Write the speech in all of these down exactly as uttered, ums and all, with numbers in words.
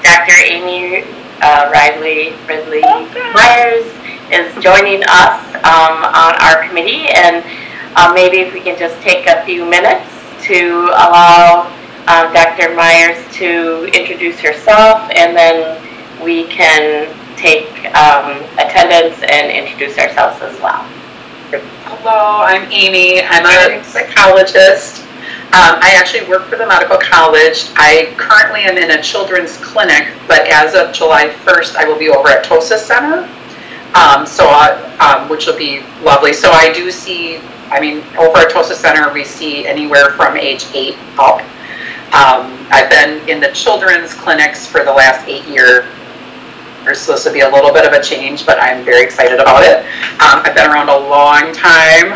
Doctor Amy uh, Riley Ridley Myers is joining us um, on our committee, and uh, maybe if we can just take a few minutes to allow uh, Doctor Myers to introduce herself, and then we can take um, attendance and introduce ourselves as well. Hello, I'm Amy. I'm a psychologist. Um, I actually work for the medical college. I currently am in a children's clinic, but as of July first, I will be over at TOSA Center, um, so I, um, which will be lovely. So I do see, I mean, over at TOSA Center, we see anywhere from age eight up. Um, I've been in the children's clinics for the last eight years. So this will be a little bit of a change, but I'm very excited about it. Um, I've been around a long time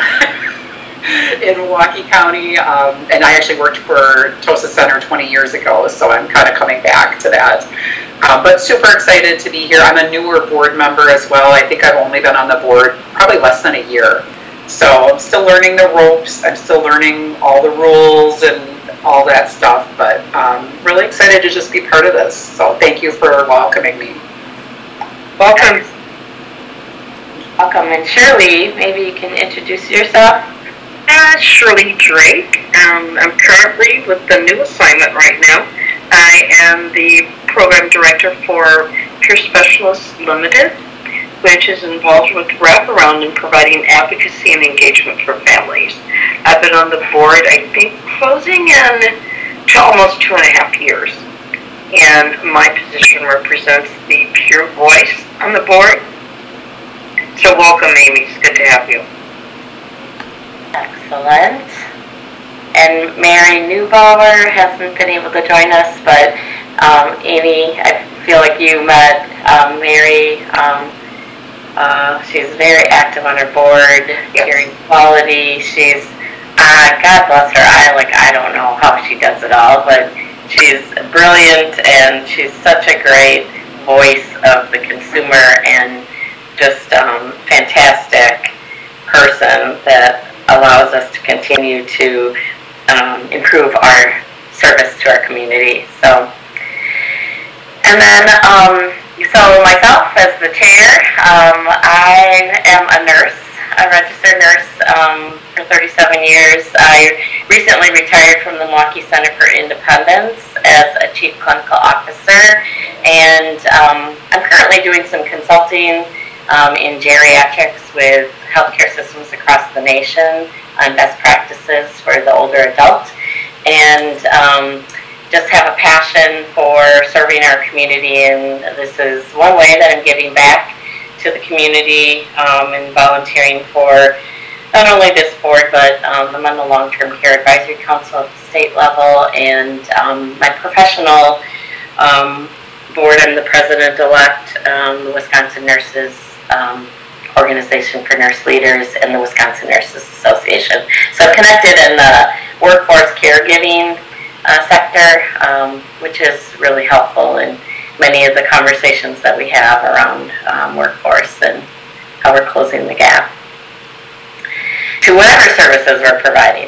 in Milwaukee County, um, and I actually worked for TOSA Center twenty years ago, so I'm kind of coming back to that. Um, but super excited to be here. I'm a newer board member as well. I think I've only been on the board probably less than a year. So I'm still learning the ropes. I'm still learning all the rules and all that stuff, but um, really excited to just be part of this. So thank you for welcoming me. Welcome. Welcome. And Shirley, maybe you can introduce yourself. Uh, Shirley Drake. Um, I'm currently with the new assignment right now. I am the program director for Peer Specialists Limited, which is involved with wraparound and providing advocacy and engagement for families. I've been on the board, I think, closing in to almost two and a half years. And my position represents the peer voice on the board. So welcome, Amy. It's good to have you. Excellent. And Mary Neubauer hasn't been able to join us, but um, Amy, I feel like you met um, Mary. Um, uh, she's very active on her board, yes. Hearing quality. She's, uh, God bless her, I like I don't know how she does it all, but she's brilliant, and she's such a great voice of the consumer, and just um, fantastic person that allows us to continue to um, improve our service to our community. So, and then, um, so myself as the chair, um, I am a nurse, a registered nurse um, for thirty-seven years. I recently retired from the Milwaukee Center for Independence as a chief clinical officer, and um, I'm currently doing some consulting um, in geriatrics with healthcare systems across the nation on best practices for the older adult, and um, just have a passion for serving our community, and this is one way that I'm giving back to the community um, and volunteering for not only this board, but um, I'm on the Long-Term Care Advisory Council at the state level, and um, my professional um, board, I'm the president-elect, um, the Wisconsin Nurses um, Organization for Nurse Leaders, and the Wisconsin Nurses Association. So I'm connected in the workforce caregiving uh, sector, um, which is really helpful in many of the conversations that we have around um, workforce and how we're closing the gap to whatever services we're providing.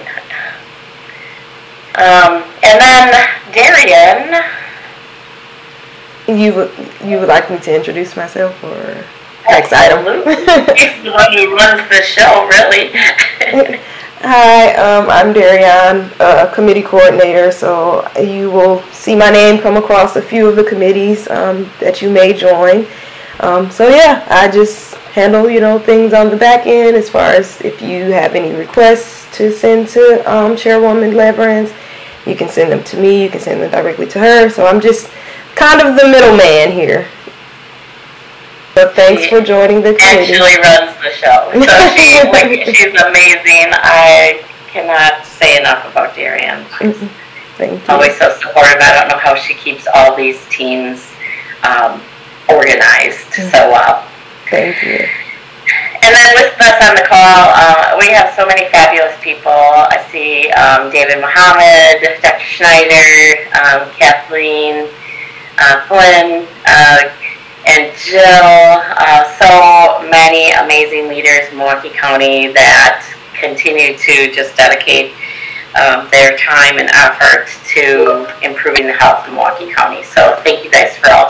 Um, and then Darian. You would, you would like me to introduce myself, or next item? He's the one who runs the show, really. Hi, um, I'm Darian, a committee coordinator, so you will see my name come across a few of the committees um, that you may join. Um, so yeah, I just handle, you know, things on the back end as far as if you have any requests to send to um, Chairwoman Leverance, you can send them to me, you can send them directly to her. So I'm just kind of the middleman here. So thanks she for joining the committee. Actually runs the show. So she, like, she's amazing. I cannot say enough about Darian. She's Thank you. always so supportive. I don't know how she keeps all these teams um, organized mm-hmm. so well. Thank you. And then with us on the call, uh, we have so many fabulous people. I see um, David Muhammad, Doctor Schneider, um, Kathleen uh, Flynn, uh, and Jill, uh, so many amazing leaders in Milwaukee County that continue to just dedicate um, their time and effort to improving the health in Milwaukee County. So thank you guys for all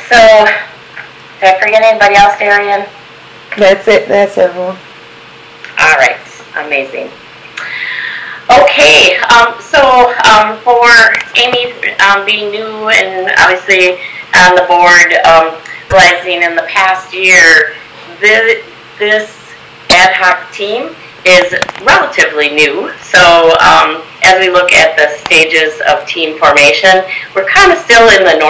So, did I forget anybody else, Darian? That's it. That's everyone. All right, amazing. Okay, um, so um, for Amy um, being new and obviously on the board, um, realizing in the past year, this, this ad hoc team is relatively new. So um, as we look at the stages of team formation, we're kind of still in the normal